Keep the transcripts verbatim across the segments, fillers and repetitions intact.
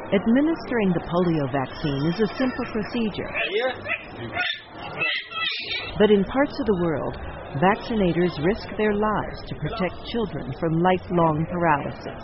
Administering the polio vaccine is a simple procedure. But in parts of the world, vaccinators risk their lives to protect children from lifelong paralysis.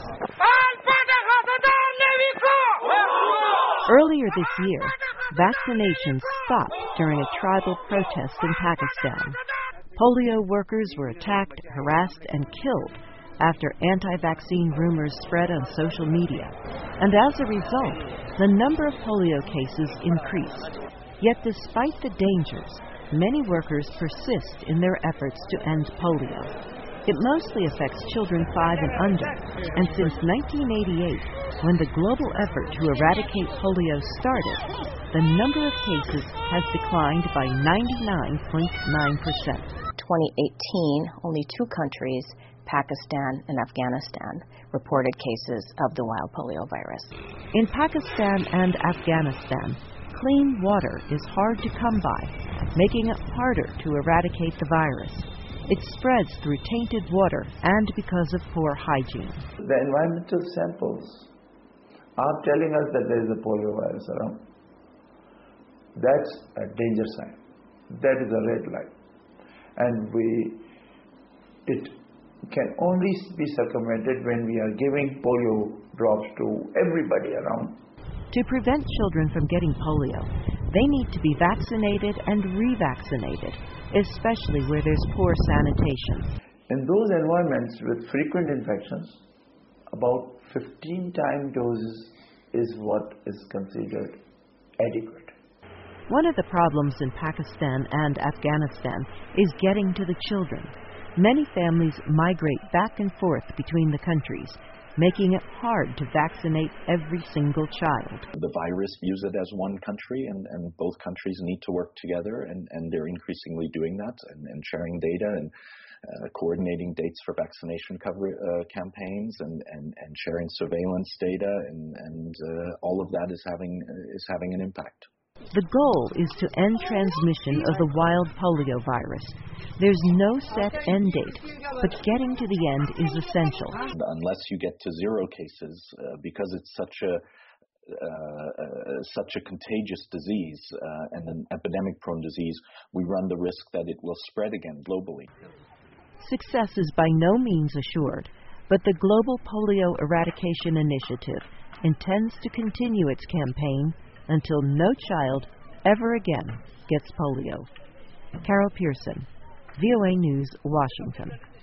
Earlier this year, vaccinations stopped during a tribal protest in Pakistan. Polio workers were attacked, harassed, and killed after anti-vaccine rumors spread on social media. And as a result, the number of polio cases increased. Yet despite the dangers, many workers persist in their efforts to end polio. It mostly affects children five and under, and since nineteen eighty-eight, when the global effort to eradicate polio started, the number of cases has declined by ninety-nine point nine percent. twenty eighteen, only two countries, Pakistan and Afghanistan, reported cases of the wild polio virus. In Pakistan and Afghanistan, clean water is hard to come by, making it harder to eradicate the virus. It spreads through tainted water and because of poor hygiene. The environmental samples are telling us that there is a polio virus around. That's a danger sign. That is a red light. And we, it can only be circumvented when we are giving polio drops to everybody around. To prevent children from getting polio, they need to be vaccinated and revaccinated, especially where there's poor sanitation. In those environments with frequent infections, about fifteen time doses is what is considered adequate. One of the problems in Pakistan and Afghanistan is getting to the children. Many families migrate back and forth between the countries, making it hard to vaccinate every single child. The virus views it as one country, and, and both countries need to work together, and, and they're increasingly doing that, and, and sharing data and uh, coordinating dates for vaccination cover, uh, campaigns, and, and, and sharing surveillance data, and, and uh, all of that is having uh, is having an impact. The goal is to end transmission of the wild polio virus. There's no set end date, but getting to the end is essential. Unless you get to zero cases, uh, because it's such a uh, uh, such a contagious disease uh, and an epidemic-prone disease, we run the risk that it will spread again globally. Success is by no means assured, but the Global Polio Eradication Initiative intends to continue its campaign until no child ever again gets polio. Carol Pearson, V O A News, Washington.